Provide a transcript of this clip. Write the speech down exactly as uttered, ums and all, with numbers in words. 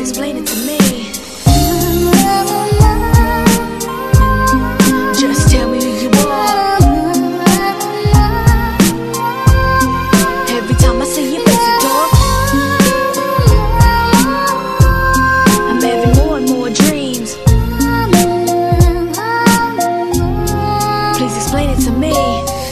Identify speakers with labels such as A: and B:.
A: explain it to me. Just tell me who you are. Every time I see your face, dog, I'm having more and more dreams. Please explain it to me.